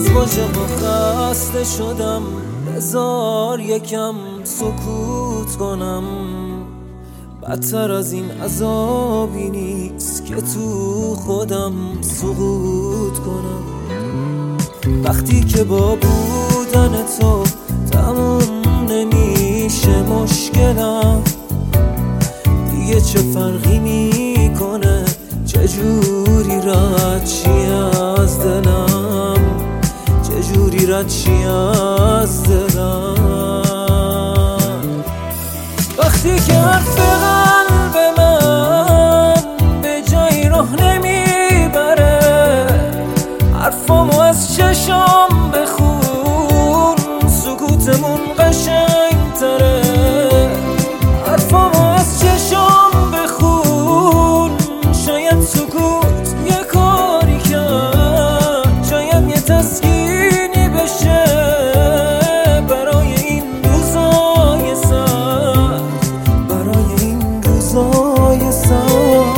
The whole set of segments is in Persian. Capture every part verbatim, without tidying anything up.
باشه با خسته شدم، بذار یکم سکوت کنم. بدتر از این عذابی نیست که تو خودم سقوط کنم. وقتی که با بودن تو تموم نمیشه مشکلم، دیگه چه فرقی میکنه چجوری رد چی از دلم، چجوری رد چی از دلم. وقتی که حرف قلب من به جایی راه نمیبره، حرفامو از چشام بخون سکوتمون قشنگ تره. حرفامو از چشام بخون، شاید سکوت یه کاری کرد، شاید یه تسکینی بشه برای این روزای سر، برای این روزای سر.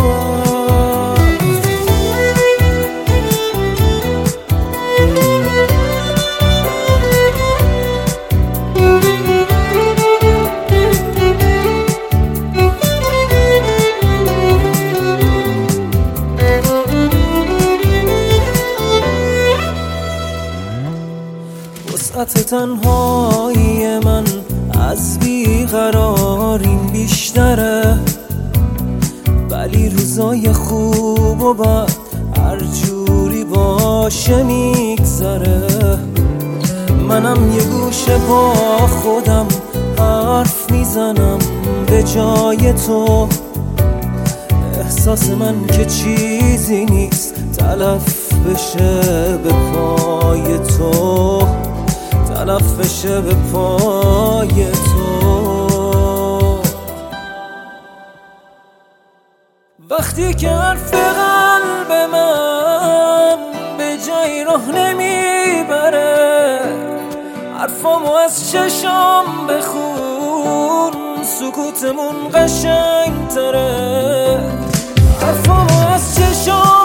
وسعت تنهایی من از بیقراریم بیشتره، ولی روزای خوب و بد هر جوری باشه میگذره. منم یه گوشه با خودم حرف میزنم به جای تو، احساس من که چیزی نیست تلف بشه به پای تو، تلف بشه به پای تو. وقتی که حرف قلب من به جایی راه نمیبره، حرفامو از چشام بخون سکوتمون قشنگ تره. حرفامو از چشام